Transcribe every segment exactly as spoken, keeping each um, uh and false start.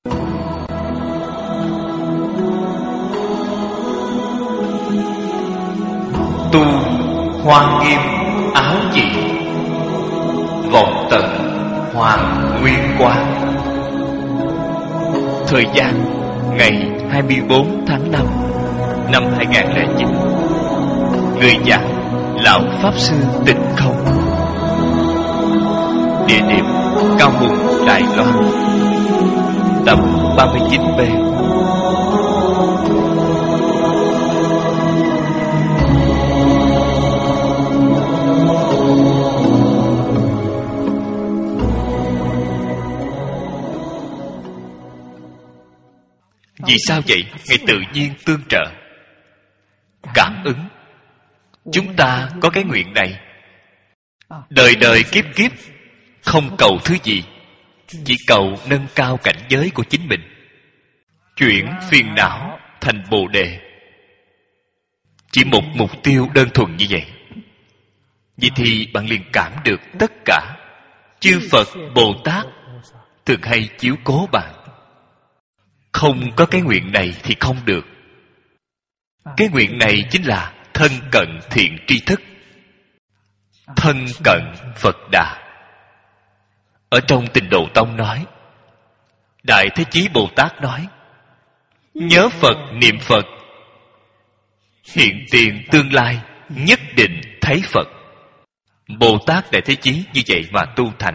Tu Hoa Nghiêm áo gì, vọng tận Hoàng Nguyên Quang. Thời gian ngày hai mươi bốn tháng năm năm hai nghìn không trăm lẻ chín. Người giảng Lão Pháp Sư Tịnh Không. Địa điểm Cao Hùng, Đài Loan. Tập ba mươi chín B. Vì sao vậy? Ngài tự nhiên tương trợ, cảm ứng. Chúng ta có cái nguyện này, đời đời kiếp kiếp không cầu thứ gì, chỉ cầu nâng cao cảnh giới của chính mình, chuyển phiền não thành bồ đề. Chỉ một mục tiêu đơn thuần như vậy. Vậy thì bạn liền cảm được tất cả chư Phật Bồ Tát thường hay chiếu cố bạn. Không có cái nguyện này thì không được. Cái nguyện này chính là thân cận thiện tri thức, thân cận Phật Đà. Ở trong Tịnh Độ Tông nói, Đại Thế Chí Bồ Tát nói, nhớ Phật, niệm Phật, hiện tiền tương lai nhất định thấy Phật. Bồ Tát Đại Thế Chí như vậy mà tu thành.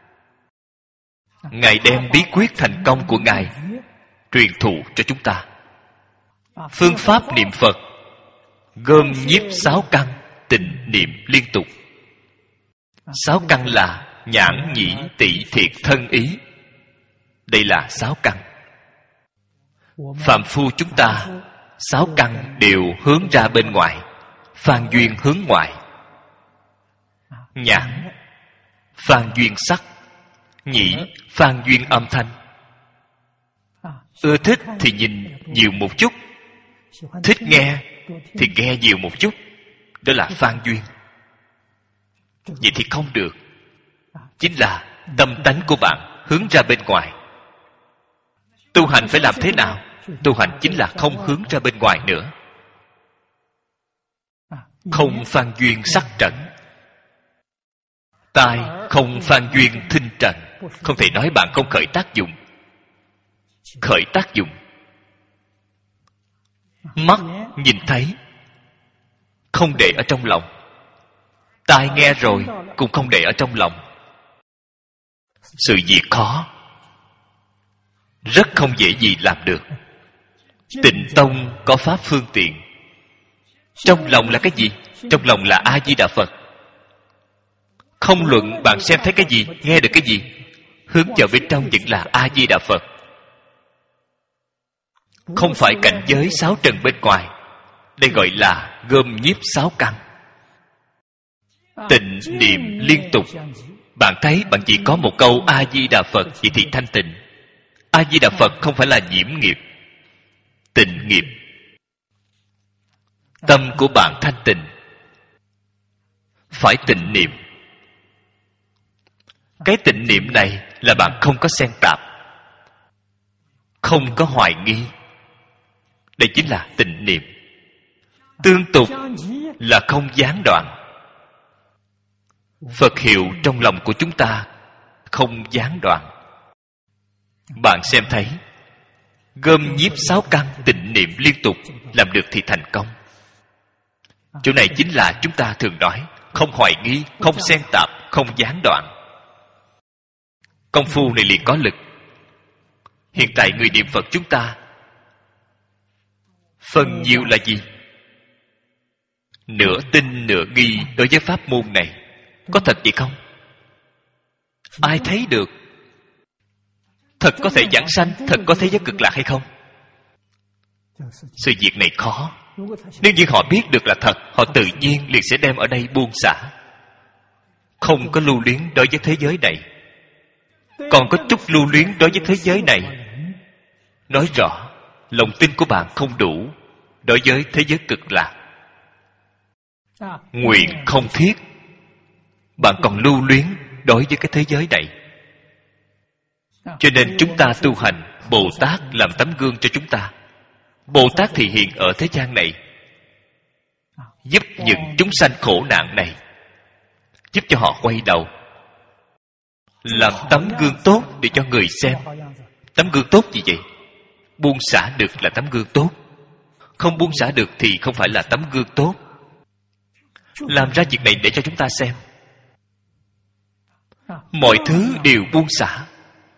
Ngài đem bí quyết thành công của Ngài truyền thụ cho chúng ta. Phương pháp niệm Phật gom nhiếp sáu căn, tịnh niệm liên tục. Sáu căn là nhãn, nhĩ, tỷ, thiệt, thân, ý. Đây là sáu căn. Phàm phu chúng ta, sáu căn đều hướng ra bên ngoài, phan duyên hướng ngoại. Nhãn phan duyên sắc, nhĩ phan duyên âm thanh. Ưa thích thì nhìn nhiều một chút, thích nghe thì nghe nhiều một chút. Đó là phan duyên. Vậy thì không được. Chính là tâm tánh của bạn hướng ra bên ngoài. Tu hành phải làm thế nào? Tu hành chính là không hướng ra bên ngoài nữa. Không phan duyên sắc trần, tai không phan duyên thinh trần. Không thể nói bạn không khởi tác dụng. Khởi tác dụng. Mắt nhìn thấy, không để ở trong lòng. Tai nghe rồi cũng không để ở trong lòng. Sự việc khó, rất không dễ gì làm được. Tịnh Tông có pháp phương tiện. Trong lòng là cái gì? Trong lòng là A-di-đà Phật. Không luận bạn xem thấy cái gì, nghe được cái gì, hướng vào bên trong vẫn là A-di-đà Phật. Không phải cảnh giới sáu trần bên ngoài. Đây gọi là gom nhiếp sáu căn, tịnh niệm liên tục. Bạn thấy bạn chỉ có một câu A-di-đà Phật, vậy thì thanh tịnh. A-di-đà Phật không phải là nhiễm nghiệp, tịnh nghiệp. Tâm của bạn thanh tịnh, phải tịnh niệm. Cái tịnh niệm này là bạn không có xen tạp, không có hoài nghi. Đây chính là tịnh niệm. Tương tục là không gián đoạn. Phật hiệu trong lòng của chúng ta không gián đoạn. Bạn xem thấy, gom nhiếp sáu căn, tịnh niệm liên tục, làm được thì thành công. Chỗ này chính là chúng ta thường nói không hoài nghi, không xen tạp, không gián đoạn. Công phu này liền có lực. Hiện tại người niệm Phật chúng ta phần nhiều là gì? Nửa tin nửa nghi đối với pháp môn này. Có thật vậy không? Ai thấy được? Thật có thể giảng sanh, thật có thế giới cực lạc hay không? Sự việc này khó. Nếu như họ biết được là thật, họ tự nhiên liền sẽ đem ở đây buông xả, không có lưu luyến đối với thế giới này. Còn có chút lưu luyến đối với thế giới này, nói rõ lòng tin của bạn không đủ đối với thế giới cực lạc. Nguyện không thiết, bạn còn lưu luyến đối với cái thế giới này. Cho nên chúng ta tu hành Bồ Tát làm tấm gương cho chúng ta. Bồ Tát thị hiện ở thế gian này, giúp những chúng sanh khổ nạn này, giúp cho họ quay đầu, làm tấm gương tốt để cho người xem. Tấm gương tốt gì vậy? Buông xả được là tấm gương tốt, không buông xả được thì không phải là tấm gương tốt. Làm ra việc này để cho chúng ta xem. Mọi thứ đều buông xả,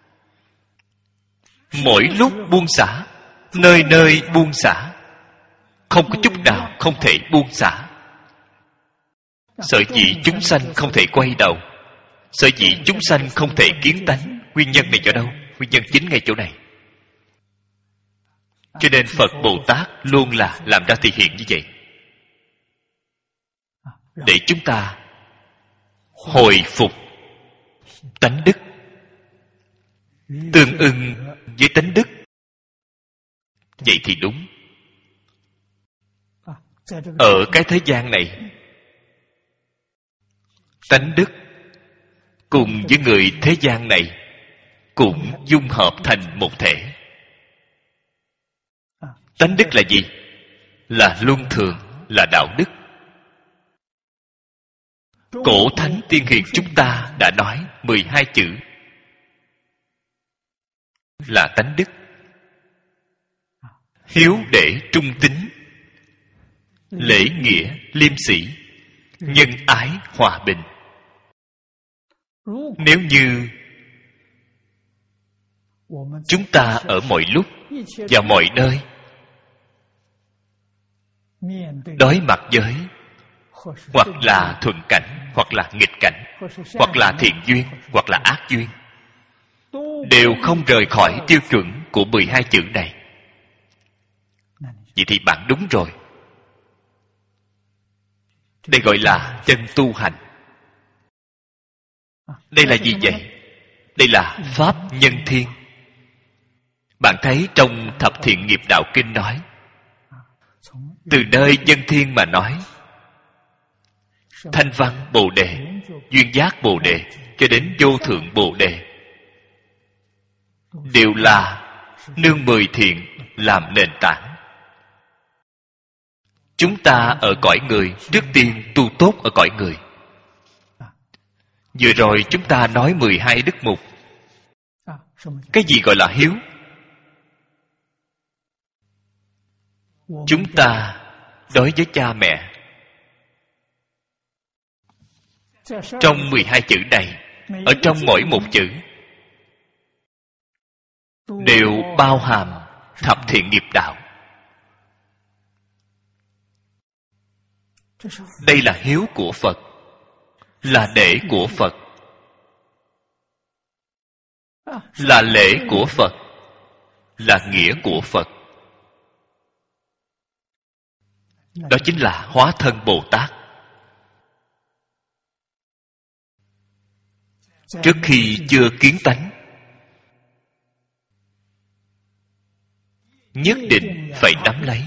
mỗi lúc buông xả, nơi nơi buông xả, không có chút nào không thể buông xả. Sở dĩ chúng sanh không thể quay đầu, sở dĩ chúng sanh không thể kiến tánh, nguyên nhân này ở đâu? Nguyên nhân chính ngay chỗ này. Cho nên Phật Bồ Tát luôn là làm ra thể hiện như vậy, để chúng ta hồi phục tánh đức, tương ưng với tánh đức. Vậy thì đúng. Ở cái thế gian này, tánh đức cùng với người thế gian này cũng dung hợp thành một thể. Tánh đức là gì? Là luân thường, là đạo đức. Cổ thánh tiên hiền chúng ta đã nói mười hai chữ là tánh đức. Hiếu để trung tín, lễ nghĩa liêm sĩ, nhân ái hòa bình. Nếu như chúng ta ở mọi lúc và mọi nơi đối mặt với hoặc là thuận cảnh, hoặc là nghịch cảnh, hoặc là thiện duyên, hoặc là ác duyên, đều không rời khỏi tiêu chuẩn của mười hai chữ này, vậy thì bạn đúng rồi. Đây gọi là chân tu hành. Đây là gì vậy? Đây là Pháp Nhân Thiên. Bạn thấy trong Thập Thiện Nghiệp Đạo Kinh nói, từ nơi nhân thiên mà nói, Thanh Văn Bồ Đề, Duyên Giác Bồ Đề, cho đến Vô Thượng Bồ Đề, đều là nương mười thiện làm nền tảng. Chúng ta ở cõi người, trước tiên tu tốt ở cõi người. Vừa rồi chúng ta nói mười hai đức mục. Cái gì gọi là hiếu? Chúng ta đối với cha mẹ, trong mười hai chữ này, ở trong mỗi một chữ đều bao hàm thập thiện nghiệp đạo. Đây là hiếu của Phật, là để của Phật, là lễ của Phật, là nghĩa của Phật. Đó chính là hóa thân Bồ Tát. Trước khi chưa kiến tánh, nhất định phải nắm lấy.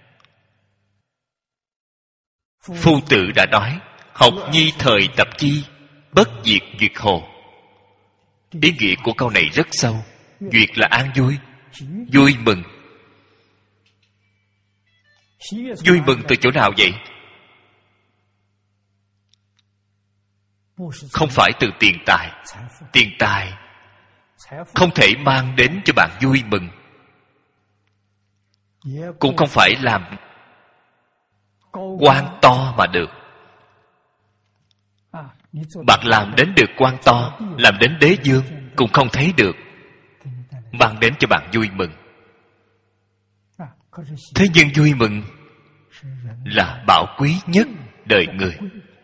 Phu tử đã nói, học nhi thời tập chi, bất diệt duyệt hồ. Ý nghĩa của câu này rất sâu. Duyệt là an vui, vui mừng. Vui mừng từ chỗ nào vậy? Không phải từ tiền tài. Tiền tài không thể mang đến cho bạn vui mừng, cũng không phải làm quan to mà được. Bạn làm đến được quan to, làm đến đế dương cũng không thấy được mang đến cho bạn vui mừng. Thế nhưng vui mừng là bảo quý nhất đời người.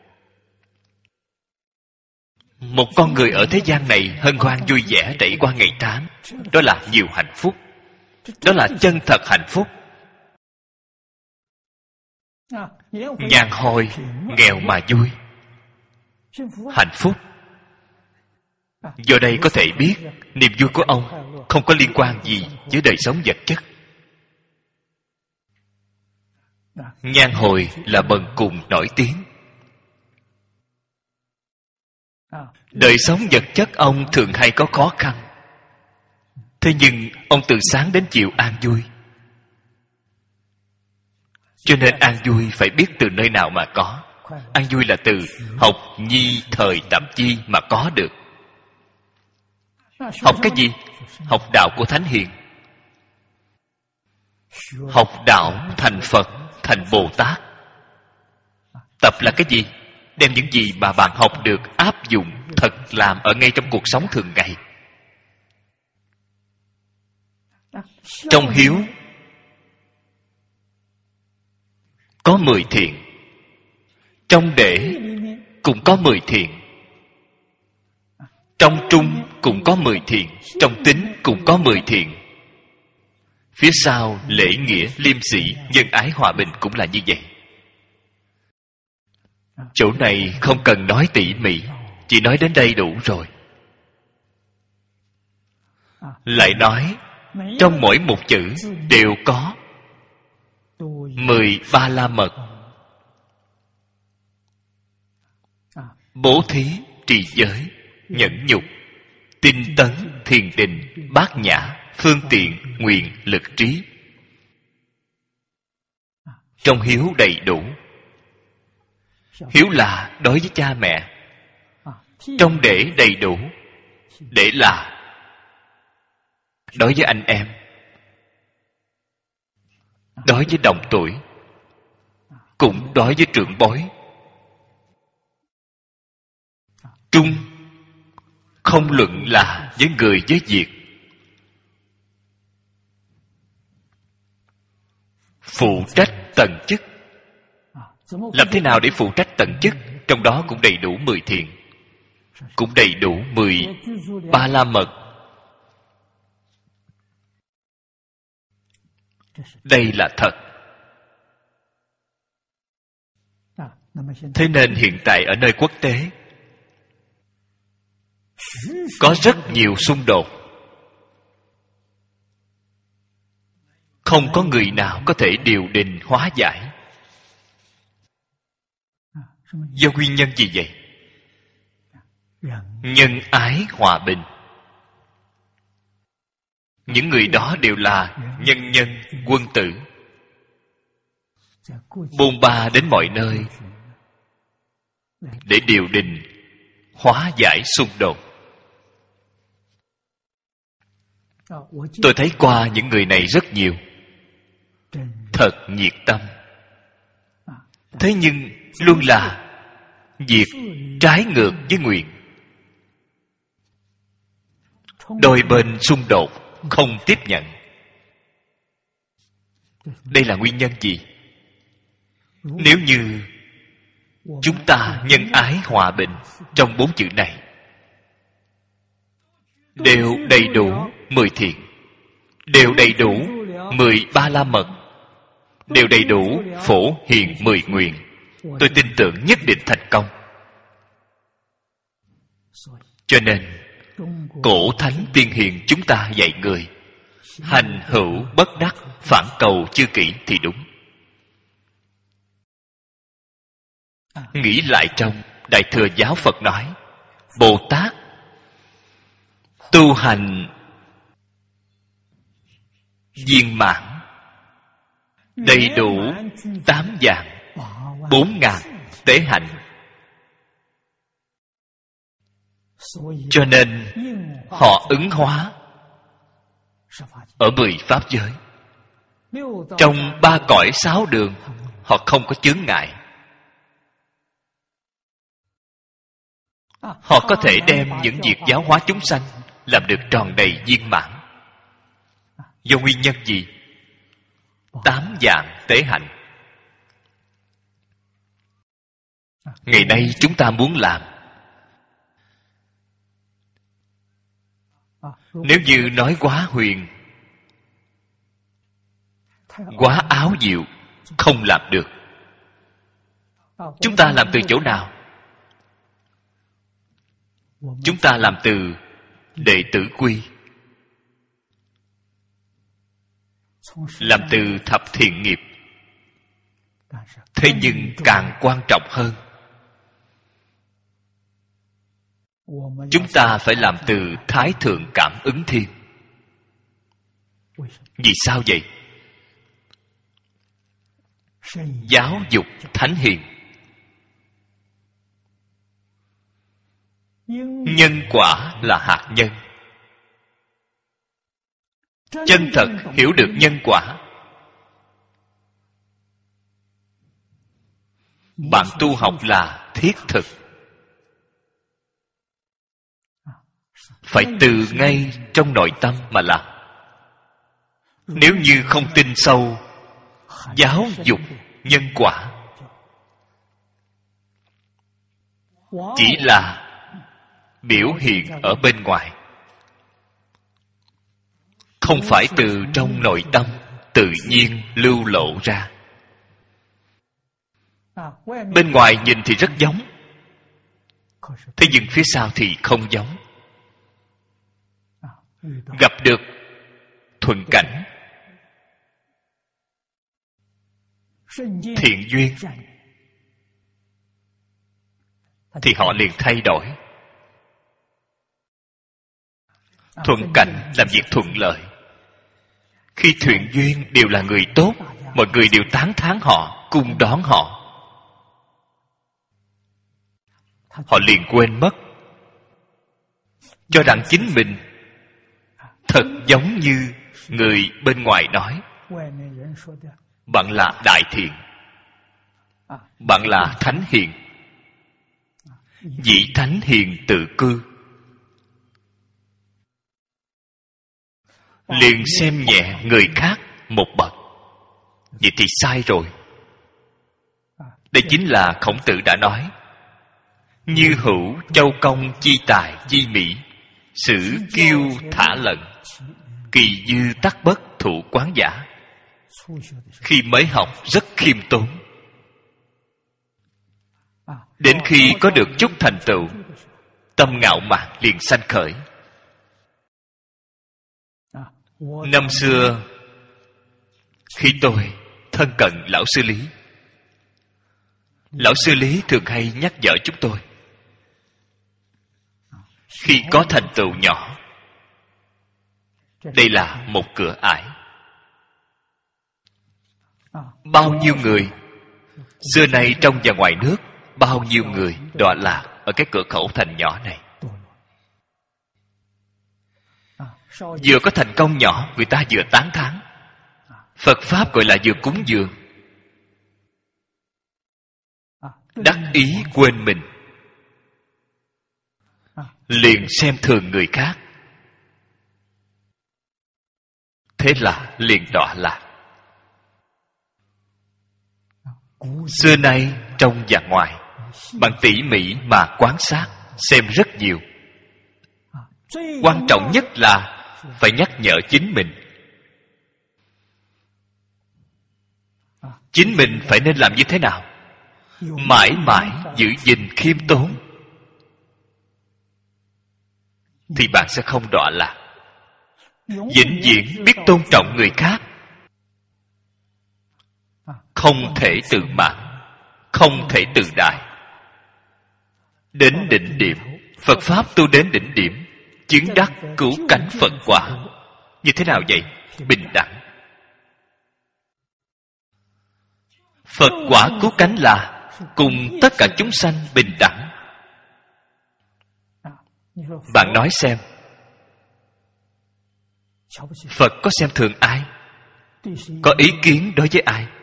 Một con người ở thế gian này hân hoan vui vẻ trải qua ngày tháng, đó là nhiều hạnh phúc, đó là chân thật hạnh phúc. Nhàn hồi nghèo mà vui, hạnh phúc. Do đây có thể biết niềm vui của ông không có liên quan gì với đời sống vật chất. Nhan hồi là bần cùng nổi tiếng. Đời sống vật chất ông thường hay có khó khăn. Thế nhưng ông từ sáng đến chiều an vui. Cho nên an vui phải biết từ nơi nào mà có. An vui là từ học nhi thời tạm chi mà có được. Học cái gì? Học đạo của Thánh Hiền. Học đạo thành Phật, thành Bồ Tát. Tập là cái gì? Đem những gì mà bạn học được áp dụng thật làm ở ngay trong cuộc sống thường ngày. Trong hiếu có mười thiện, trong để cũng có mười thiện, trong trung cũng có mười thiện, trong tín cũng có mười thiện. Phía sau lễ nghĩa, liêm sĩ, nhân ái, hòa bình cũng là như vậy. Chỗ này không cần nói tỉ mỉ, chỉ nói đến đây đủ rồi. Lại nói trong mỗi một chữ đều có mười ba la mật. Bố thí, trì giới, nhẫn nhục, tinh tấn, thiền định, bát nhã, phương tiện, nguyện, lực trí. Trong hiếu đầy đủ. Hiếu là đối với cha mẹ. Trong để đầy đủ. Để là đối với anh em, đối với đồng tuổi, cũng đối với trưởng bối. Trung không luận là với người với việc. Phụ trách tận chức. Làm thế nào để phụ trách tận chức? Trong đó cũng đầy đủ mười thiện, cũng đầy đủ mười ba la mật. Đây là thật. Thế nên hiện tại ở nơi quốc tế có rất nhiều xung đột. Không có người nào có thể điều đình hóa giải. Do nguyên nhân gì vậy? Nhân ái hòa bình. Những người đó đều là nhân nhân quân tử, bôn ba đến mọi nơi để điều đình hóa giải xung đột. Tôi thấy qua những người này rất nhiều, thật nhiệt tâm. Thế nhưng luôn là việc trái ngược với nguyện. Đôi bên xung đột, không tiếp nhận. Đây là nguyên nhân gì? Nếu như chúng ta nhân ái hòa bình trong bốn chữ này đều đầy đủ mười thiện, đều đầy đủ mười ba la mật, đều đầy đủ phổ hiền mười nguyện, tôi tin tưởng nhất định thành công. Cho nên cổ thánh tiên hiền chúng ta dạy người hành hữu bất đắc, phản cầu chư kỷ thì đúng. Nghĩ lại trong Đại Thừa Giáo Phật nói, Bồ Tát tu hành viên mãn, đầy đủ tám vạn bốn ngàn tế hạnh. Cho nên họ ứng hóa ở mười pháp giới. Trong ba cõi sáu đường họ không có chướng ngại. Họ có thể đem những việc giáo hóa chúng sanh làm được tròn đầy viên mãn. Do nguyên nhân gì? Tám vạn tế hạnh. Ngày nay chúng ta muốn làm, nếu như nói quá huyền, quá áo diệu, không làm được. Chúng ta làm từ chỗ nào? Chúng ta làm từ đệ tử quy, làm từ thập thiện nghiệp. Thế nhưng càng quan trọng hơn, chúng ta phải làm từ thái thượng cảm ứng thiên. Vì sao vậy? Giáo dục thánh hiền. Nhân quả là hạt nhân. Chân thật hiểu được nhân quả, bạn tu học là thiết thực. Phải từ ngay trong nội tâm mà làm. Nếu như không tin sâu giáo dục nhân quả, chỉ là biểu hiện ở bên ngoài, không phải từ trong nội tâm tự nhiên lưu lộ ra. Bên ngoài nhìn thì rất giống, thế nhưng phía sau thì không giống. Gặp được thuận cảnh, thiện duyên, thì họ liền thay đổi. Thuận cảnh làm việc thuận lợi. Khi thiện duyên đều là người tốt, mọi người đều tán thán họ, cung đón họ. Họ liền quên mất, cho rằng chính mình thật giống như người bên ngoài nói. Bạn là đại thiện, bạn là thánh hiền. Vị thánh hiền tự cư, liền xem nhẹ người khác một bậc. Vậy thì sai rồi. Đây chính là Khổng Tử đã nói: như hữu châu công chi tài chi mỹ, sử kiêu thả lận, kỳ dư tắc bất thụ quán giả. Khi mới học rất khiêm tốn, đến khi có được chút thành tựu, tâm ngạo mạn liền sanh khởi. Năm xưa, khi tôi thân cận lão sư Lý, lão sư Lý thường hay nhắc nhở chúng tôi, khi có thành tựu nhỏ, đây là một cửa ải. Bao nhiêu người xưa nay trong và ngoài nước, bao nhiêu người đọa lạc ở cái cửa khẩu thành nhỏ này. Vừa có thành công nhỏ, người ta vừa tán thán. Phật Pháp gọi là vừa cúng dường, đắc ý quên mình, liền xem thường người khác. Thế là liền đọa lạc. Xưa nay trong và ngoài, bạn tỉ mỉ mà quan sát, xem rất nhiều. Quan trọng nhất là phải nhắc nhở chính mình. Chính mình phải nên làm như thế nào? Mãi mãi giữ gìn khiêm tốn, thì bạn sẽ không đọa lạc. Vĩnh viễn biết tôn trọng người khác, không thể tự mãn, không thể tự đại. Đến đỉnh điểm, Phật Pháp tu đến đỉnh điểm, chứng đắc cứu cánh Phật quả. Như thế nào vậy? Bình đẳng. Phật quả cứu cánh là cùng tất cả chúng sanh bình đẳng. Bạn nói xem, Phật có xem thường ai? Có ý kiến đối với ai?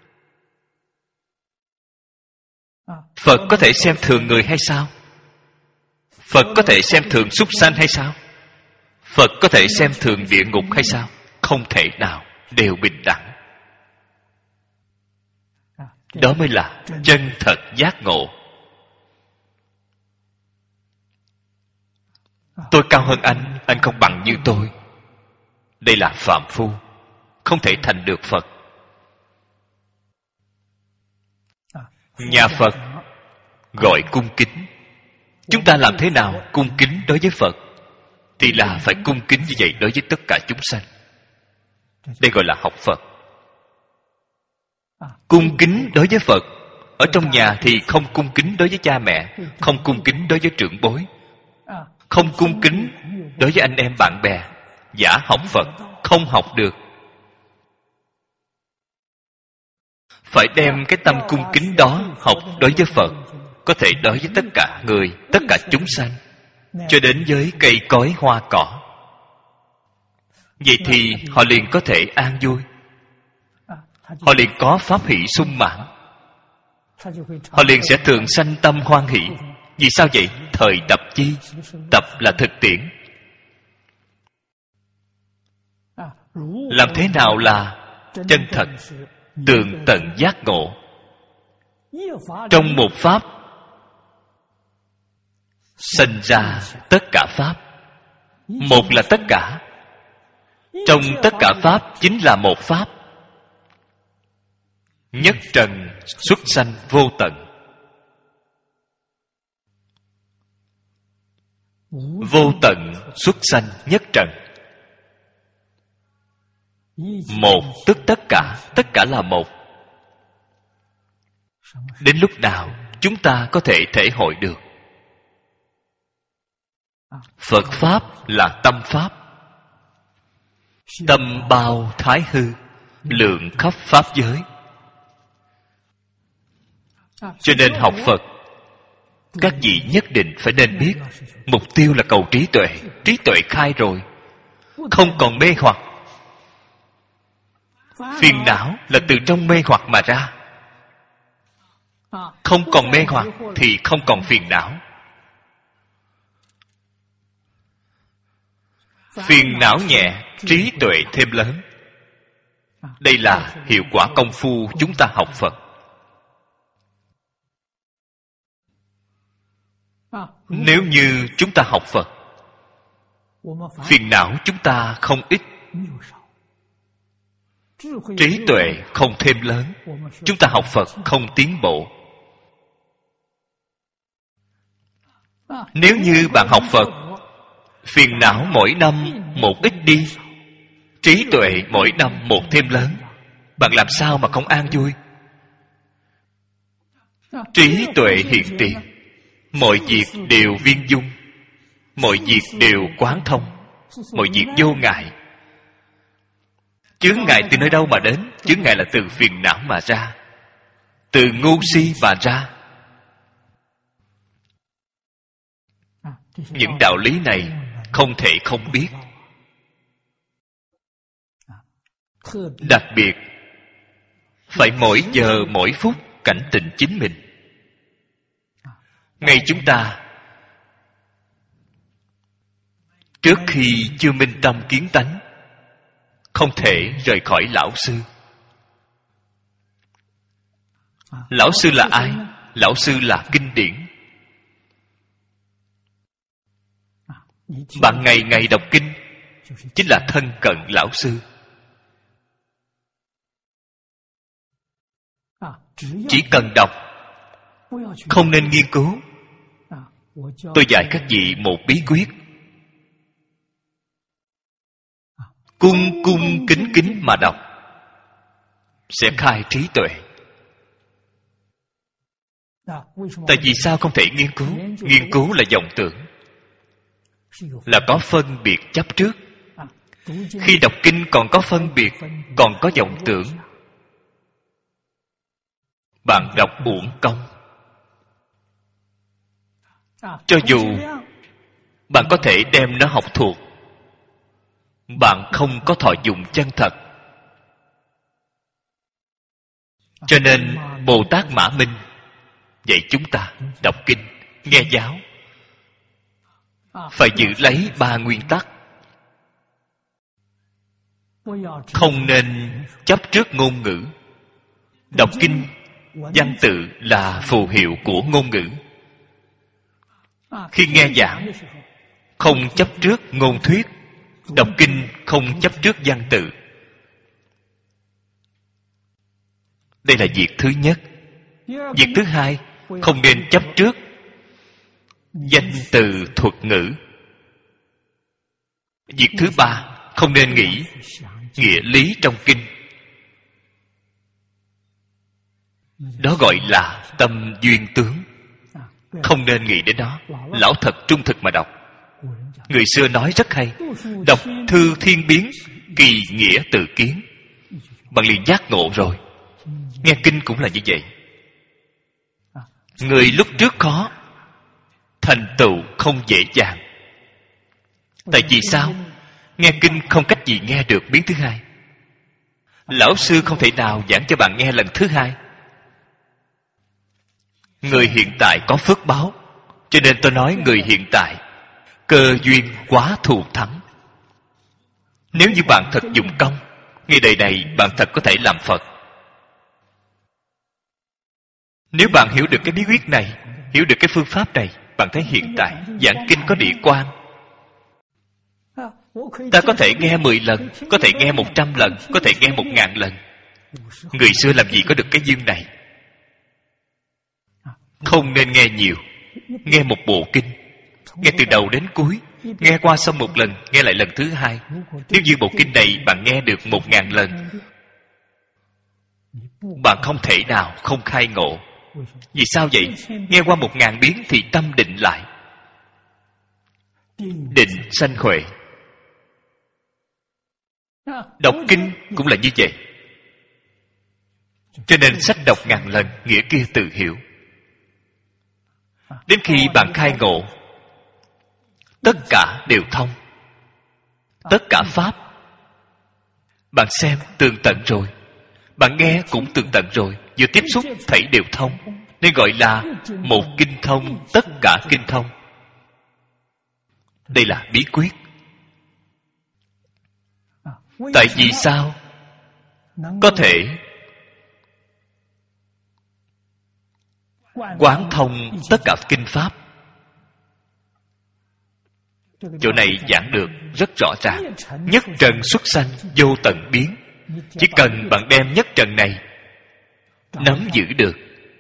Phật có thể xem thường người hay sao? Phật có thể xem thường súc sanh hay sao? Phật có thể xem thường địa ngục hay sao? Không thể nào, đều bình đẳng. Đó mới là chân thật giác ngộ. Tôi cao hơn anh, anh không bằng như tôi. Đây là phàm phu, không thể thành được Phật. Nhà Phật gọi cung kính. Chúng ta làm thế nào cung kính đối với Phật? Thì là phải cung kính như vậy đối với tất cả chúng sanh. Đây gọi là học Phật. Cung kính đối với Phật. Ở trong nhà thì không cung kính đối với cha mẹ, không cung kính đối với trưởng bối, không cung kính đối với anh em bạn bè. Giả học Phật, không học được. Phải đem cái tâm cung kính đó học đối với Phật, có thể đối với tất cả người, tất cả chúng sanh, cho đến với cây cối hoa cỏ. Vậy thì họ liền có thể an vui, họ liền có pháp hỷ sung mãn, họ liền sẽ thường sanh tâm hoan hỷ. Vì sao vậy? Thời tập chi? Tập là thực tiễn. Làm thế nào là chân thật, tường tận giác ngộ? Trong một pháp sinh ra tất cả pháp. Một là tất cả, trong tất cả pháp chính là một pháp. Nhất trần xuất sanh vô tận. Vô tận xuất sanh nhất trần. Một tức tất cả, tất cả là một. Đến lúc nào chúng ta có thể thể hội được? Phật Pháp là tâm Pháp. Tâm bao thái hư, lượng khắp Pháp giới. Cho nên học Phật, các vị nhất định phải nên biết, mục tiêu là cầu trí tuệ. Trí tuệ khai rồi, không còn mê hoặc. Phiền não là từ trong mê hoặc mà ra. Không còn mê hoặc thì không còn phiền não. Phiền não nhẹ, trí tuệ thêm lớn. Đây là hiệu quả công phu chúng ta học Phật. Nếu như chúng ta học Phật, phiền não chúng ta không ít, trí tuệ không thêm lớn, chúng ta học Phật không tiến bộ. Nếu như bạn học Phật, phiền não mỗi năm một ít đi, trí tuệ mỗi năm một thêm lớn, bạn làm sao mà không an vui? Trí tuệ hiện tiền, mọi việc đều viên dung, mọi việc đều quán thông, mọi việc vô ngại. Chướng ngại từ nơi đâu mà đến? Chướng ngại là từ phiền não mà ra, từ ngu si mà ra. Những đạo lý này không thể không biết. Đặc biệt phải mỗi giờ mỗi phút cảnh tỉnh chính mình. Ngay chúng ta trước khi chưa minh tâm kiến tánh, không thể rời khỏi lão sư. Lão sư là ai? Lão sư là kinh điển. Bạn ngày ngày đọc kinh chính là thân cận lão sư. Chỉ cần đọc, không nên nghiên cứu. Tôi dạy các vị một bí quyết: cung cung kính kính mà đọc sẽ khai trí tuệ. Tại vì sao không thể nghiên cứu? Nghiên cứu là vọng tưởng, là có phân biệt chấp trước. Khi đọc kinh còn có phân biệt, còn có vọng tưởng, bạn đọc uổng công. Cho dù bạn có thể đem nó học thuộc, bạn không có thọ dụng chân thật. Cho nên Bồ Tát Mã Minh dạy chúng ta đọc kinh, nghe giáo phải giữ lấy ba nguyên tắc. Không nên chấp trước ngôn ngữ. Đọc kinh, văn tự là phù hiệu của ngôn ngữ. Khi nghe giảng, không chấp trước ngôn thuyết. Đọc kinh không chấp trước văn tự. Đây là việc thứ nhất. Việc thứ hai, không nên chấp trước danh từ thuật ngữ. Việc thứ ba, không nên nghĩ nghĩa lý trong kinh. Đó gọi là tâm duyên tướng. Không nên nghĩ đến đó. Lão thật trung thực mà đọc. Người xưa nói rất hay: đọc thư thiên biến, kỳ nghĩa tự kiến. Bạn liền giác ngộ rồi. Nghe kinh cũng là như vậy. Người lúc trước khó, thành tựu không dễ dàng. Tại vì sao? Nghe kinh không cách gì nghe được biến thứ hai. Lão sư không thể nào giảng cho bạn nghe lần thứ hai. Người hiện tại có phước báo, cho nên tôi nói người hiện tại cơ duyên quá thù thắng. Nếu như bạn thật dụng công, ngày đời này bạn thật có thể làm Phật. Nếu bạn hiểu được cái bí quyết này, hiểu được cái phương pháp này, bạn thấy hiện tại giảng kinh có địa quan. Ta có thể nghe mười lần, có thể nghe một trăm lần, có thể nghe một ngàn lần. Người xưa làm gì có được cái duyên này? Không nên nghe nhiều. Nghe một bộ kinh, nghe từ đầu đến cuối, nghe qua xong một lần, nghe lại lần thứ hai. Nếu như bộ kinh này bạn nghe được một ngàn lần, bạn không thể nào không khai ngộ. Vì sao vậy? Nghe qua một ngàn biến thì tâm định lại. Định sanh huệ. Đọc kinh cũng là như vậy. Cho nên sách đọc ngàn lần, nghĩa kia tự hiểu. Đến khi bạn khai ngộ, tất cả đều thông. Tất cả pháp bạn xem tường tận rồi, bạn nghe cũng tường tận rồi, vừa tiếp xúc thảy đều thông, nên gọi là một kinh thông, tất cả kinh thông. Đây là bí quyết. Tại vì sao có thể quán thông tất cả kinh pháp? Chỗ này giảng được rất rõ ràng. Nhất trần xuất sanh, vô tận biến. Chỉ cần bạn đem nhất trần này nắm giữ được,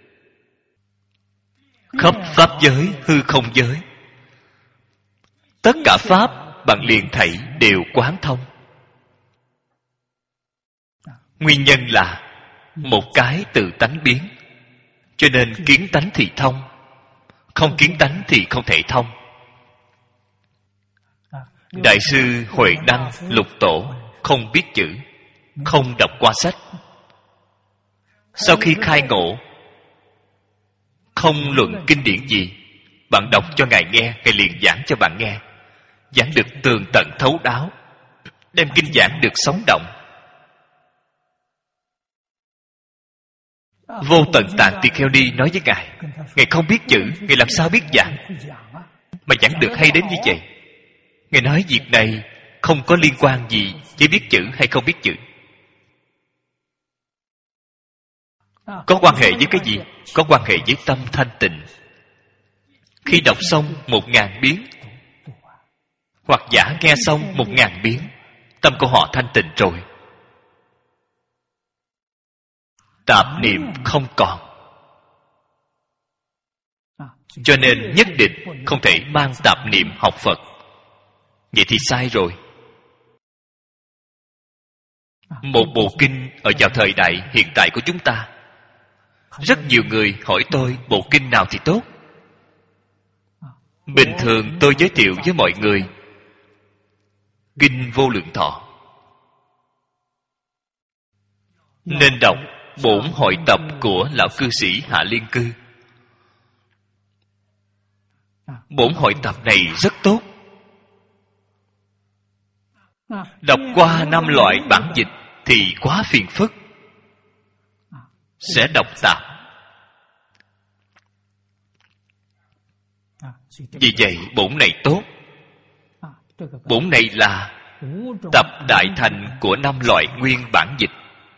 khắp pháp giới, hư không giới, tất cả pháp bạn liền thảy đều quán thông. Nguyên nhân là một cái tự tánh biến, cho nên kiến tánh thì thông, không kiến tánh thì không thể thông. Đại sư Huệ Năng Lục Tổ không biết chữ, không đọc qua sách. Sau khi khai ngộ, không luận kinh điển gì, bạn đọc cho Ngài nghe, Ngài liền giảng cho bạn nghe. Giảng được tường tận thấu đáo, đem kinh giảng được sống động. Vô Tận Tạng Tỳ Kheo Ni nói với Ngài, Ngài không biết chữ, Ngài làm sao biết giảng, mà giảng được hay đến như vậy? Ngài nói việc này không có liên quan gì với biết chữ hay không biết chữ. Có quan hệ với cái gì? Có quan hệ với tâm thanh tịnh. Khi đọc xong một ngàn biến, hoặc giả nghe xong một ngàn biến, tâm của họ thanh tịnh rồi, tạp niệm không còn. Cho nên nhất định không thể mang tạp niệm học Phật. Vậy thì sai rồi. Một bộ kinh ở vào thời đại hiện tại của chúng ta, rất nhiều người hỏi tôi bộ kinh nào thì tốt. Bình thường tôi giới thiệu với mọi người Kinh Vô Lượng Thọ. Nên đọc bổn hội tập của lão cư sĩ Hạ Liên Cư. Bổn hội tập này rất tốt. Đọc qua năm loại bản dịch thì quá phiền phức, sẽ đọc tạp. Vì vậy bổn này tốt. Bổn này là tập đại thành của năm loại nguyên bản dịch.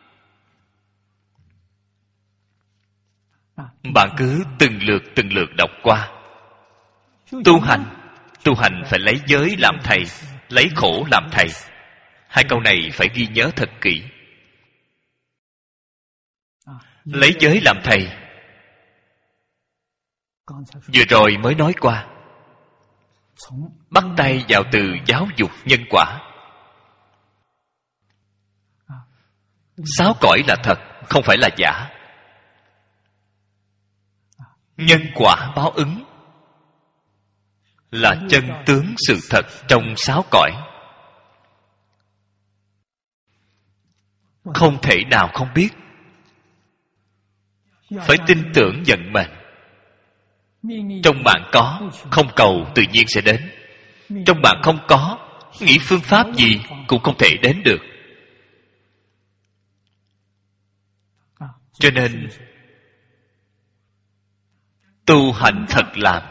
Bạn cứ từng lượt từng lượt đọc qua. Tu hành, tu hành phải lấy giới làm thầy, lấy khổ làm thầy. Hai câu này phải ghi nhớ thật kỹ. Lấy giới làm thầy, vừa rồi mới nói qua. Bắt tay vào từ giáo dục nhân quả. Sáu cõi là thật, không phải là giả. Nhân quả báo ứng là chân tướng sự thật trong sáu cõi. không thể nào không biết. Phải tin tưởng vận mệnh. Trong bạn có, không cầu tự nhiên sẽ đến. Trong bạn không có, nghĩ phương pháp gì cũng không thể đến được. Cho nên tu hành thật làm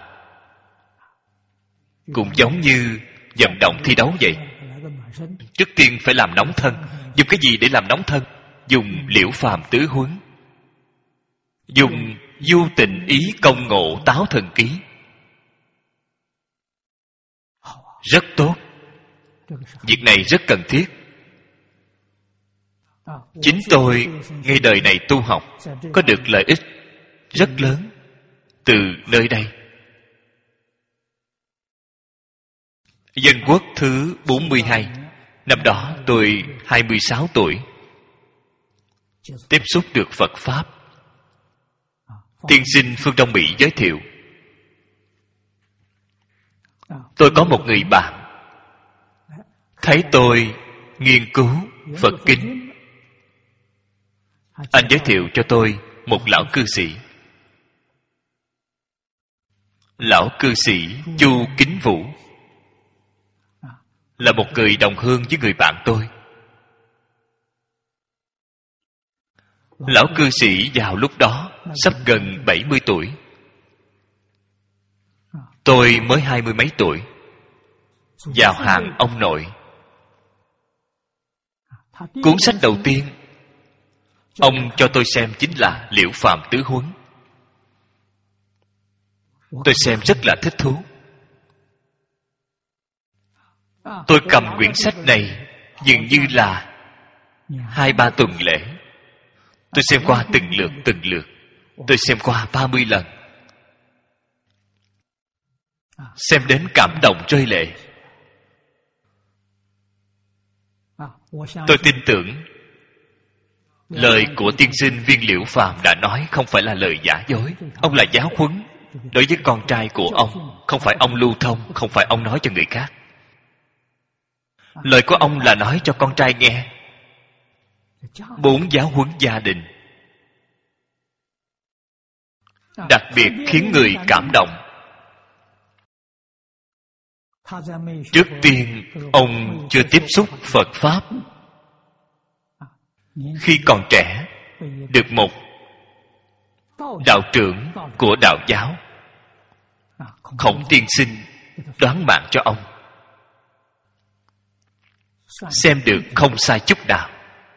cũng giống như vận động thi đấu vậy. Trước tiên phải làm nóng thân. Dùng cái gì để làm nóng thân? Dùng Liễu Phàm tứ huấn, dùng Du Tình Ý Công Ngộ Táo Thần Ký. Rất tốt. Việc này rất cần thiết. Chính tôi ngay đời này tu học có được lợi ích rất lớn từ nơi đây. Dân quốc thứ bốn mươi hai. Năm đó tôi hai mươi sáu tuổi. Tiếp xúc được Phật Pháp. Tiên sinh phương Đông Mỹ giới thiệu. Tôi có một người bạn thấy tôi nghiên cứu Phật Kinh. Anh giới thiệu cho tôi một lão cư sĩ. Lão cư sĩ Chu Kính Vũ là một người đồng hương với người bạn tôi. Lão cư sĩ vào lúc đó sắp gần bảy mươi tuổi. Tôi mới hai mươi mấy tuổi. Vào hàng ông nội. Cuốn sách đầu tiên ông cho tôi xem chính là Liễu Phàm tứ huấn. Tôi xem rất là thích thú. Tôi cầm quyển sách này dường như là hai ba tuần lễ. Tôi xem qua từng lượt từng lượt. Tôi xem qua ba mươi lần. Xem đến cảm động rơi lệ. Tôi tin tưởng lời của tiên sinh Viên Liễu Phàm đã nói không phải là lời giả dối. Ông là giáo huấn đối với con trai của ông. Không phải ông lưu thông, không phải ông nói cho người khác. Lời của ông là nói cho con trai nghe. Bốn giáo huấn gia đình đặc biệt khiến người cảm động. Trước tiên ông chưa tiếp xúc Phật Pháp. Khi còn trẻ được một đạo trưởng của đạo giáo Khổng tiên sinh đoán mạng cho ông. Xem được không sai chút nào.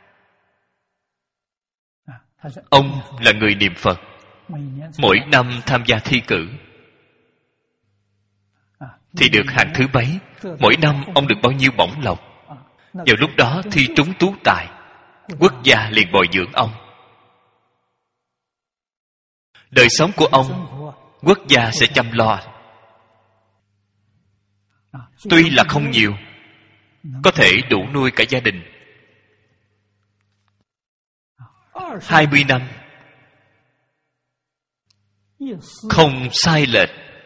Ông là người niệm Phật, mỗi năm tham gia thi cử thì được hạng thứ mấy. Mỗi năm ông được bao nhiêu bổng lộc. Vào lúc đó thi trúng tú tài, quốc gia liền bồi dưỡng ông. Đời sống của ông quốc gia sẽ chăm lo. Tuy là không nhiều, có thể đủ nuôi cả gia đình. Hai mươi năm không sai lệch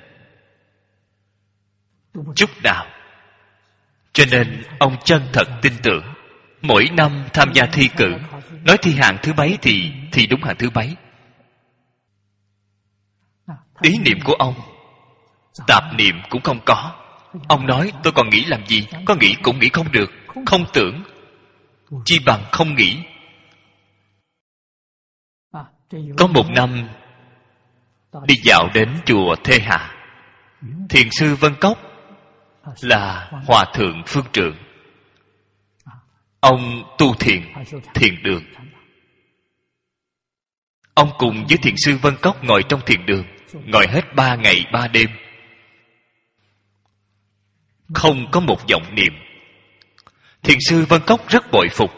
chút nào. Cho nên ông chân thật tin tưởng. Mỗi năm tham gia thi cử, nói thi hạng thứ mấy thì thi đúng hạng thứ mấy. Ý niệm của ông tạp niệm cũng không có. Ông nói tôi còn nghĩ làm gì, có nghĩ cũng nghĩ không được. Không tưởng, chi bằng không nghĩ. Có một năm đi dạo đến chùa Thê Hà. Thiền sư Vân Cốc là hòa thượng phương trượng. Ông tu thiền, thiền đường. Ông cùng với thiền sư Vân Cốc ngồi trong thiền đường, ngồi hết ba ngày ba đêm, không có một vọng niệm. Thiền sư Vân Cốc rất bội phục.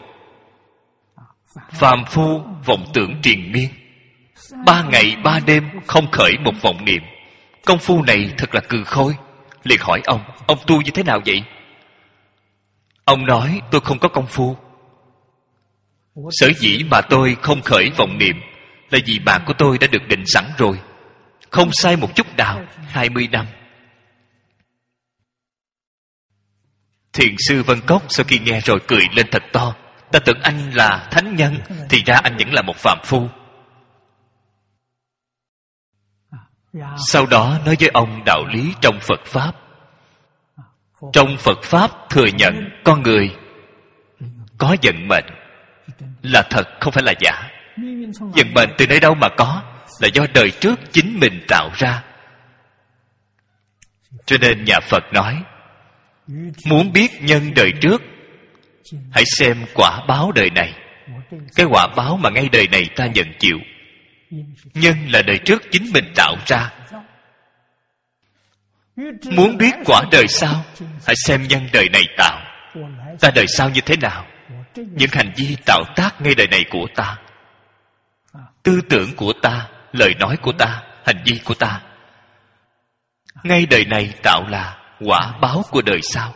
Phàm phu vọng tưởng triền miên, ba ngày ba đêm không khởi một vọng niệm. Công phu này thật là cừ khôi. Liền hỏi ông, ông tu như thế nào vậy? Ông nói tôi không có công phu. Sở dĩ mà tôi không khởi vọng niệm là vì bạn của tôi đã được định sẵn rồi, không sai một chút nào. Hai mươi năm. Thiền sư Vân Cốc sau khi nghe rồi cười lên thật to. Ta tưởng anh là thánh nhân, thì ra anh vẫn là một phàm phu. Sau đó nói với ông đạo lý trong Phật Pháp. Trong Phật Pháp thừa nhận con người có vận mệnh là thật, không phải là giả. Vận mệnh từ nơi đâu mà có? Là do đời trước chính mình tạo ra. Cho nên nhà Phật nói, muốn biết nhân đời trước, hãy xem quả báo đời này. Cái quả báo mà ngay đời này ta nhận chịu. Nhân là đời trước chính mình tạo ra. Muốn biết quả đời sau, hãy xem nhân đời này tạo. Ta đời sau như thế nào? Những hành vi tạo tác ngay đời này của ta, tư tưởng của ta, lời nói của ta, hành vi của ta, ngay đời này tạo là quả báo của đời sau.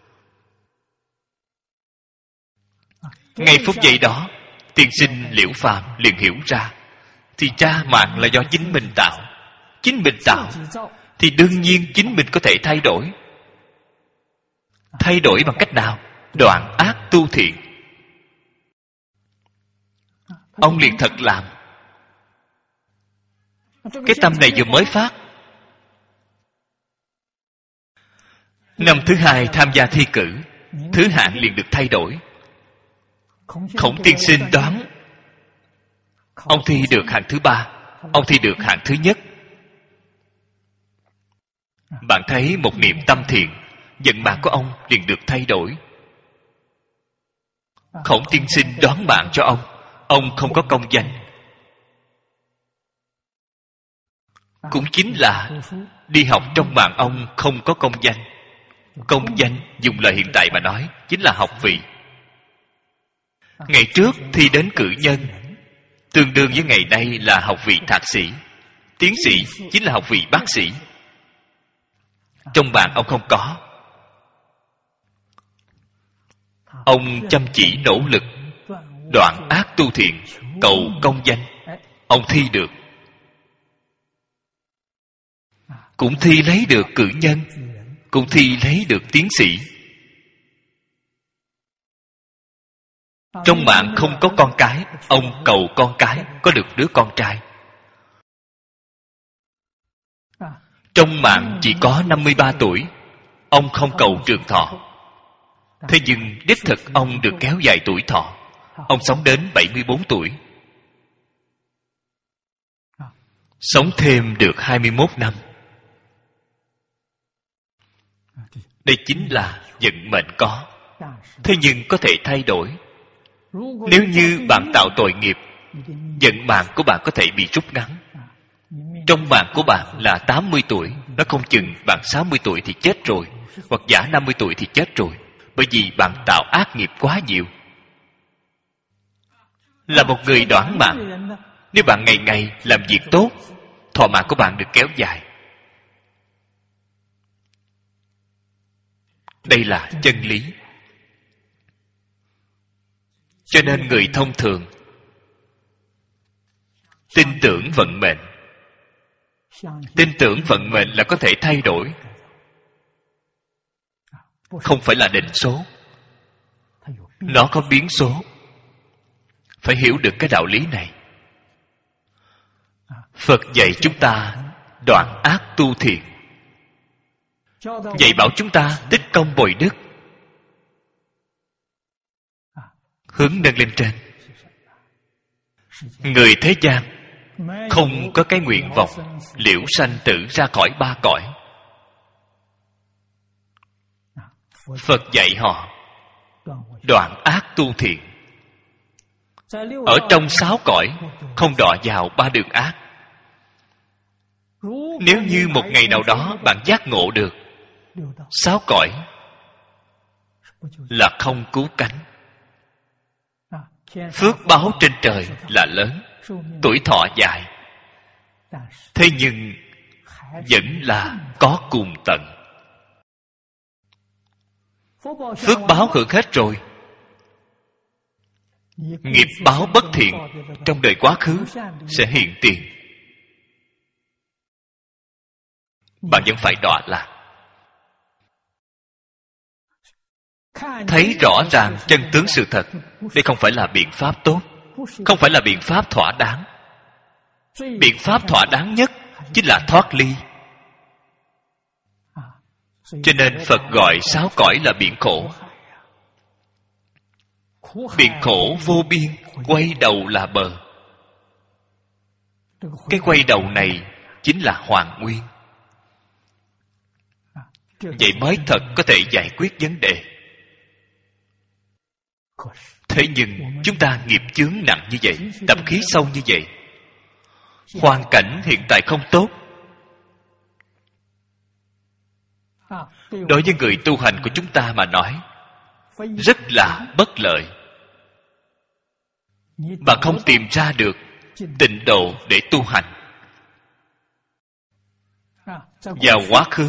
Ngay phút giây đó, tiên sinh Liễu Phàm liền hiểu ra, thì ra mạng là do chính mình tạo. Chính mình tạo thì đương nhiên chính mình có thể thay đổi. Thay đổi bằng cách nào? Đoạn ác tu thiện. Ông liền thật làm. Cái tâm này vừa mới phát. Năm thứ hai tham gia thi cử, thứ hạng liền được thay đổi. Khổng tiên sinh đoán ông thi được hạng thứ ba, ông thi được hạng thứ nhất. Bạn thấy một niệm tâm thiện, vận mạng của ông liền được thay đổi. Khổng tiên sinh đoán mạng cho ông, ông không có công danh. Cũng chính là đi học trong mạng ông không có công danh. Công danh dùng lời hiện tại mà nói chính là học vị. Ngày trước thi đến cử nhân, tương đương với ngày nay là học vị thạc sĩ. Tiến sĩ chính là học vị bác sĩ. Trong mạng ông không có. Ông chăm chỉ nỗ lực, đoạn ác tu thiện, cầu công danh. Ông thi được. Cũng thi lấy được cử nhân, cũng thi lấy được tiến sĩ. Trong mạng không có con cái, ông cầu con cái, có được đứa con trai. Trong mạng chỉ có năm mươi ba tuổi, ông không cầu trường thọ. Thế nhưng đích thực ông được kéo dài tuổi thọ. Ông sống đến bảy mươi bốn tuổi. Sống thêm được hai mươi mốt năm. Đây chính là vận mệnh có. Thế nhưng có thể thay đổi. Nếu như bạn tạo tội nghiệp, vận mạng của bạn có thể bị rút ngắn. Trong mạng của bạn là tám mươi tuổi, nó không chừng bạn sáu mươi tuổi thì chết rồi, hoặc giả năm mươi tuổi thì chết rồi. Bởi vì bạn tạo ác nghiệp quá nhiều. Là một người đoản mạng, nếu bạn ngày ngày làm việc tốt, thọ mạng của bạn được kéo dài. Đây là chân lý. Cho nên người thông thường tin tưởng vận mệnh. Tin tưởng vận mệnh là có thể thay đổi, không phải là định số. Nó có biến số. Phải hiểu được cái đạo lý này. Phật dạy chúng ta đoạn ác tu thiện, dạy bảo chúng ta tích công bồi đức, hướng nâng lên trên. Người thế gian không có cái nguyện vọng liễu sanh tử ra khỏi ba cõi. Phật dạy họ đoạn ác tu thiện. Ở trong sáu cõi không đọa vào ba đường ác. Nếu như một ngày nào đó bạn giác ngộ được sáu cõi, là không cứu cánh. Phước báo trên trời là lớn, tuổi thọ dài, thế nhưng vẫn là có cùng tận. Phước báo hưởng hết rồi, nghiệp báo bất thiện trong đời quá khứ sẽ hiện tiền. Bạn vẫn phải đọa lạc. thấy rõ ràng chân tướng sự thật. Đây không phải là biện pháp tốt, không phải là biện pháp thỏa đáng. Biện pháp thỏa đáng nhất chính là thoát ly. Cho nên Phật gọi sáu cõi là biển khổ. Biển khổ vô biên, quay đầu là bờ. Cái quay đầu này chính là hoàn nguyên. Vậy mới thật có thể giải quyết vấn đề. Thế nhưng chúng ta nghiệp chướng nặng như vậy, tập khí sâu như vậy, hoàn cảnh hiện tại không tốt. Đối với người tu hành của chúng ta mà nói, rất là bất lợi. Mà không tìm ra được tịnh độ để tu hành. Vào quá khứ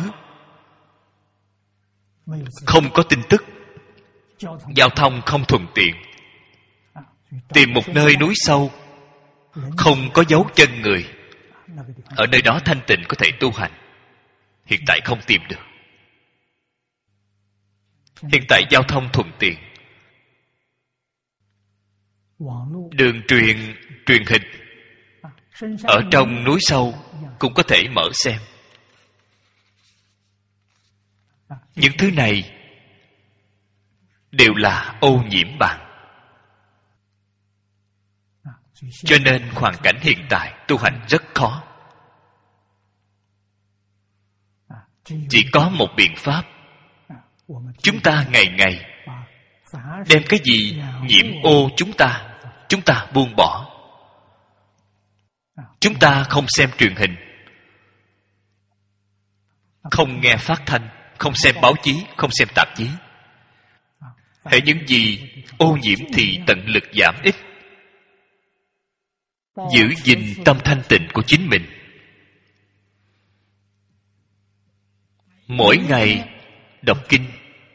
không có tin tức, giao thông không thuận tiện, tìm một nơi núi sâu không có dấu chân người, ở nơi đó thanh tịnh có thể tu hành. Hiện tại không tìm được. Hiện tại giao thông thuận tiện, đường truyền, truyền hình ở trong núi sâu cũng có thể mở xem. Những thứ này đều là ô nhiễm bạn. Cho nên hoàn cảnh hiện tại tu hành rất khó. Chỉ có một biện pháp. Chúng ta ngày ngày đem cái gì nhiễm ô chúng ta, chúng ta buông bỏ. Chúng ta không xem truyền hình, không nghe phát thanh, không xem báo chí, không xem tạp chí. Hễ những gì ô nhiễm thì tận lực giảm ít, giữ gìn tâm thanh tịnh của chính mình. Mỗi ngày đọc kinh,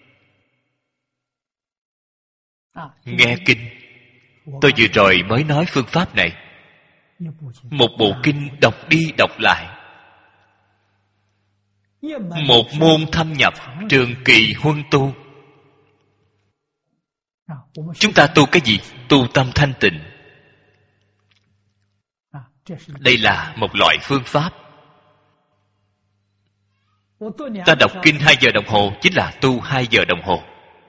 nghe kinh. Tôi vừa rồi mới nói phương pháp này. Một bộ kinh đọc đi đọc lại, một môn thâm nhập, trường kỳ huân tu. Chúng ta tu cái gì? Tu tâm thanh tịnh. Đây là một loại phương pháp. Ta đọc kinh hai giờ đồng hồ chính là tu hai giờ đồng hồ.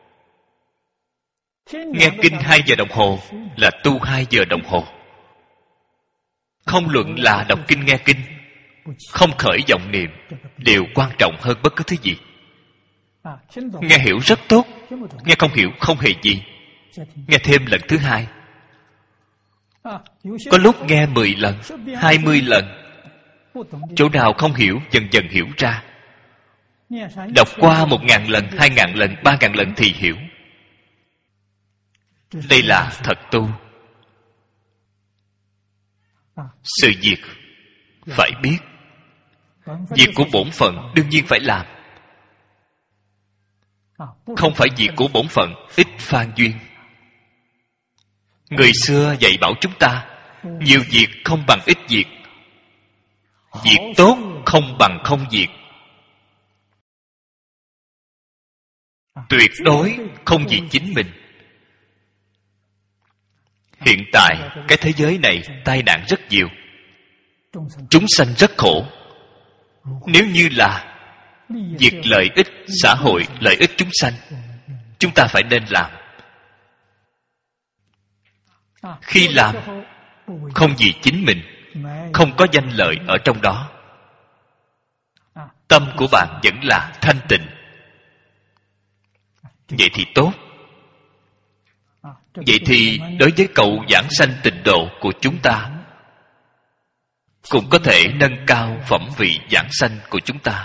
Nghe kinh hai giờ đồng hồ là tu hai giờ đồng hồ. Không luận là đọc kinh nghe kinh, không khởi vọng niệm, đều quan trọng hơn bất cứ thứ gì. Nghe hiểu rất tốt, nghe không hiểu không hề gì. Nghe thêm lần thứ hai. Có lúc nghe mười lần, hai mươi lần. Chỗ nào không hiểu dần dần hiểu ra. Đọc qua một ngàn lần, hai ngàn lần, ba ngàn lần thì hiểu. Đây là thật tu. Sự việc phải biết. Việc của bổn phận đương nhiên phải làm. Không phải việc của bổn phận ít phan duyên. Người xưa dạy bảo chúng ta, nhiều việc không bằng ít việc, việc tốt không bằng không việc. Tuyệt đối không vì chính mình. Hiện tại cái thế giới này tai nạn rất nhiều, chúng sanh rất khổ. Nếu như là việc lợi ích xã hội, lợi ích chúng sanh, chúng ta phải nên làm. Khi làm không vì chính mình, không có danh lợi ở trong đó, tâm của bạn vẫn là thanh tịnh, vậy thì tốt. Vậy thì đối với cầu giảng sanh tịnh độ của chúng ta, cũng có thể nâng cao phẩm vị giảng sanh của chúng ta.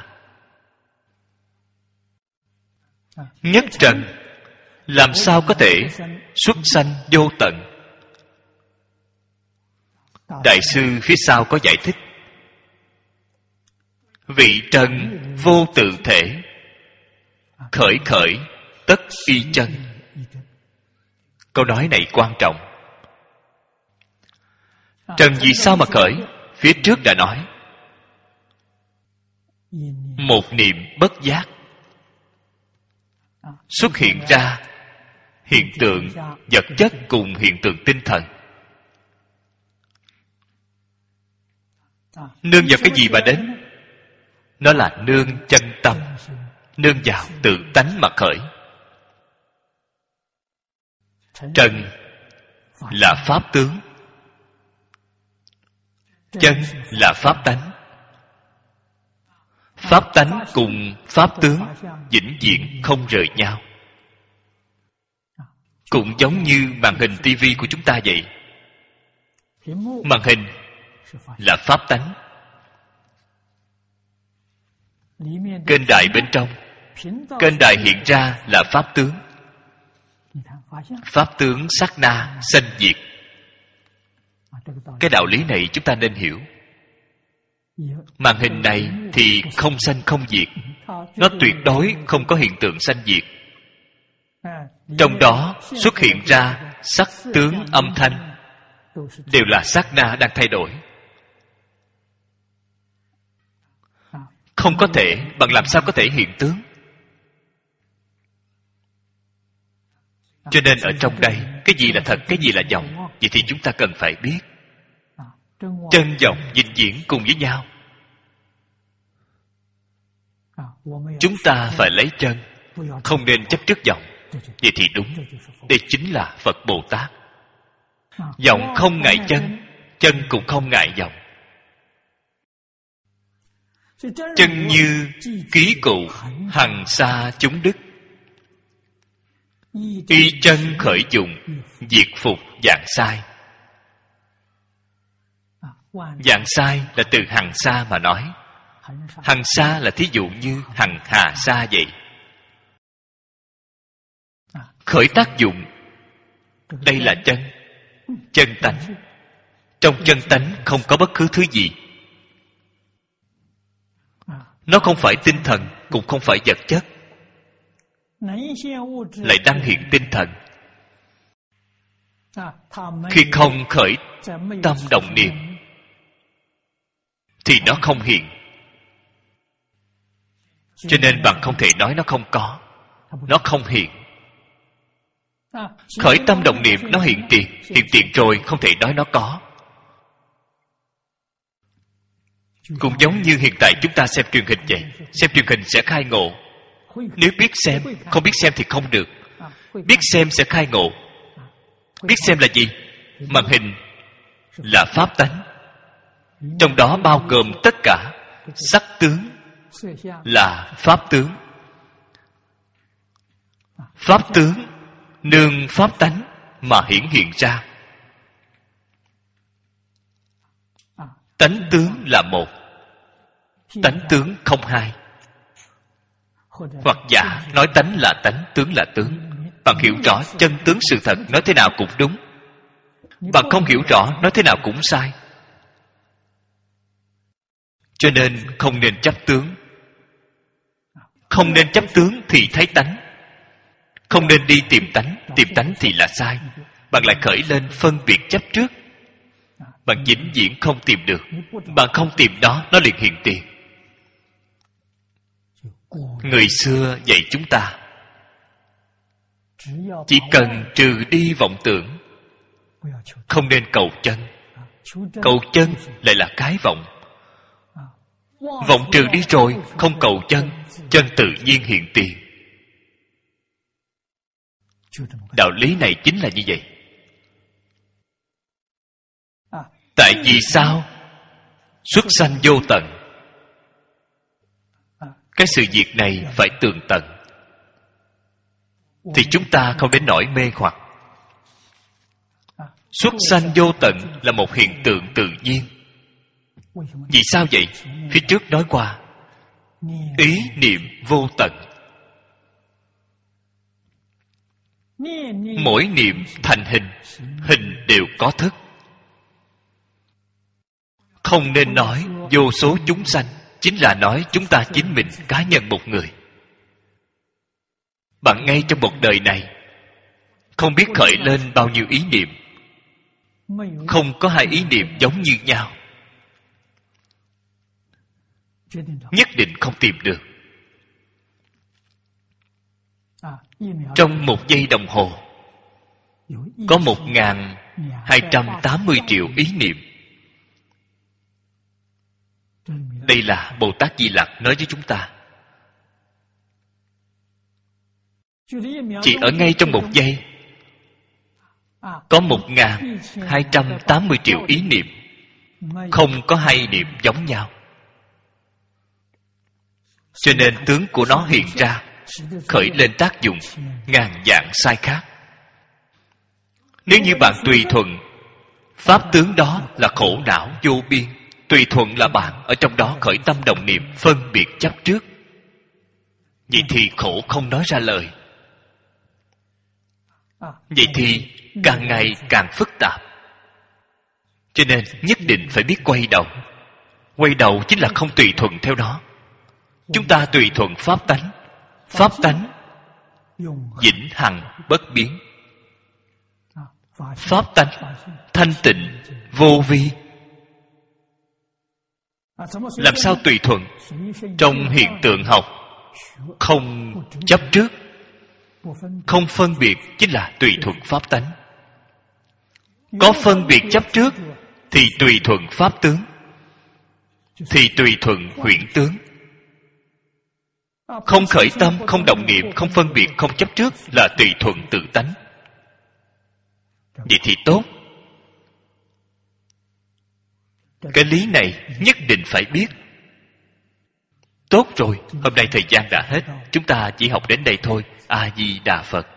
Nhất trần làm sao có thể xuất sanh vô tận? Đại sư phía sau có giải thích: vị trần vô tự thể, khởi khởi tất y chân. Câu nói này quan trọng. Trần vì sao mà khởi? Phía trước đã nói, một niệm bất giác. xuất hiện ra hiện tượng vật chất cùng hiện tượng tinh thần. Nương vào cái gì mà đến? Nó là nương chân tâm, nương vào tự tánh mà khởi. Trần là pháp tướng, chân là pháp tánh. Pháp tánh cùng pháp tướng vĩnh viễn không rời nhau. Cũng giống như màn hình tivi của chúng ta vậy. Màn hình là pháp tánh, kênh đài bên trong, kênh đài hiện ra là pháp tướng. Pháp tướng sát na sanh diệt. Cái đạo lý này chúng ta nên hiểu. Màn hình này thì không sanh không diệt, nó tuyệt đối không có hiện tượng sanh diệt. Trong đó xuất hiện ra sắc tướng âm thanh đều là sát na đang thay đổi. Không có thể, bằng làm sao có thể hiện tướng? Cho nên ở trong đây, cái gì là thật, cái gì là vọng, vậy thì chúng ta cần phải biết. Chân vọng vĩnh viễn cùng với nhau. Chúng ta phải lấy chân, không nên chấp trước vọng. Vậy thì đúng, đây chính là Phật Bồ Tát. Vọng không ngại chân, chân cũng không ngại vọng. Chân như ký cụ, hằng sa chúng đức. Y chân khởi dụng, diệt phục dạng sai. Dạng sai là từ hằng sa mà nói. Hằng sa là thí dụ như hằng hà sa vậy. Khởi tác dụng, đây là chân, chân tánh. Trong chân tánh không có bất cứ thứ gì. Nó không phải tinh thần, cũng không phải vật chất, lại đang hiện tinh thần. Khi không khởi tâm động niệm thì nó không hiện. Cho nên bạn không thể nói nó không có, nó không hiện. Khởi tâm động niệm nó hiện tiền, hiện tiền rồi không thể nói nó có. Cũng giống như hiện tại chúng ta xem truyền hình vậy. Xem truyền hình sẽ khai ngộ. Nếu biết xem, không biết xem thì không được. Biết xem sẽ khai ngộ. Biết xem là gì? Màn hình là pháp tánh, trong đó bao gồm tất cả. Sắc tướng là pháp tướng. Pháp tướng nương pháp tánh mà hiển hiện ra. Tánh tướng là một, tánh tướng không hai. Hoặc giả nói tánh là tánh, tướng là tướng. Bạn hiểu rõ chân tướng sự thật, nói thế nào cũng đúng. Bạn không hiểu rõ, nói thế nào cũng sai. Cho nên không nên chấp tướng. Không nên chấp tướng thì thấy tánh. Không nên đi tìm tánh. Tìm tánh thì là sai. Bạn lại khởi lên phân biệt chấp trước. Bạn vĩnh viễn không tìm được. Bạn không tìm đó, nó liền hiện tiền. Người xưa dạy chúng ta, chỉ cần trừ đi vọng tưởng, không nên cầu chân. Cầu chân lại là cái vọng. Vọng trừ đi rồi, không cầu chân, chân tự nhiên hiện tiền. Đạo lý này chính là như vậy. Tại vì sao xuất sanh vô tận? Cái sự việc này phải tường tận, thì chúng ta không đến nỗi mê hoặc. Xuất sanh vô tận là một hiện tượng tự nhiên. Vì sao vậy? Phía trước nói qua, ý niệm vô tận. Mỗi niệm thành hình, hình đều có thức. Không nên nói vô số chúng sanh, chính là nói chúng ta chính mình, cá nhân một người. Bạn ngay trong một đời này không biết khởi lên bao nhiêu ý niệm. Không có hai ý niệm giống như nhau, nhất định không tìm được. Trong một giây đồng hồ có một ngàn hai trăm tám mươi triệu ý niệm. Đây là Bồ Tát Di Lặc nói với chúng ta. Chỉ ở ngay trong một giây có một ngàn hai trăm tám mươi triệu ý niệm, không có hai niệm giống nhau. Cho nên tướng của nó hiện ra, khởi lên tác dụng ngàn dạng sai khác. Nếu như bạn tùy thuận, pháp tướng đó là khổ não vô biên. Tùy thuận là bạn ở trong đó khởi tâm động niệm phân biệt chấp trước. Vậy thì khổ không nói ra lời. Vậy thì càng ngày càng phức tạp. Cho nên nhất định phải biết quay đầu. Quay đầu chính là không tùy thuận theo đó. Chúng ta tùy thuận pháp tánh. Pháp tánh vĩnh hằng bất biến. Pháp tánh thanh tịnh vô vi. Làm sao tùy thuận? Trong hiện tượng học không chấp trước, không phân biệt chính là tùy thuận pháp tánh. Có phân biệt chấp trước thì tùy thuận pháp tướng, thì tùy thuận huyễn tướng. Không khởi tâm, không động niệm, không phân biệt, không chấp trước là tùy thuận tự tánh. Vậy thì tốt. Cái lý này nhất định phải biết. Tốt rồi, hôm nay thời gian đã hết. Chúng ta chỉ học đến đây thôi. A Di Đà Phật.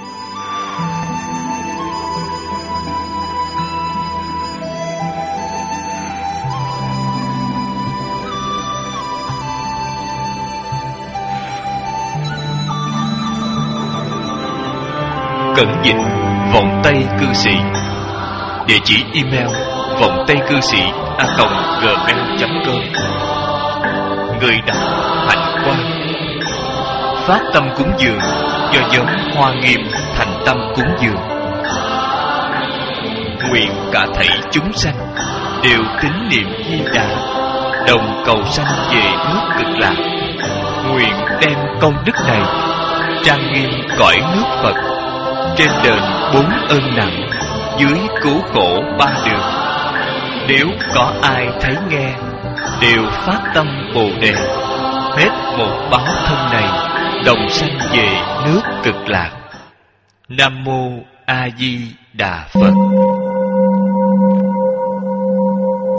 Cẩn dịch Vọng Tây Cư Sĩ. Địa chỉ email vọng tây cư sĩ a còng gmail chấm com. Người đọc Hạnh Quang. Phát tâm cúng dường do nhóm Hoa Nghiêm thành tâm cúng dường. Nguyện cả thảy chúng sanh đều tín niệm Di Đà, đồng cầu sanh về nước Cực Lạc. Nguyện đem công đức này trang nghiêm cõi nước Phật, trên đền bốn ơn nặng, dưới cứu khổ ba đường. Nếu có ai thấy nghe, đều phát tâm Bồ Đề, hết một báo thân này, đồng sanh về nước Cực Lạc. Nam Mô A Di Đà Phật.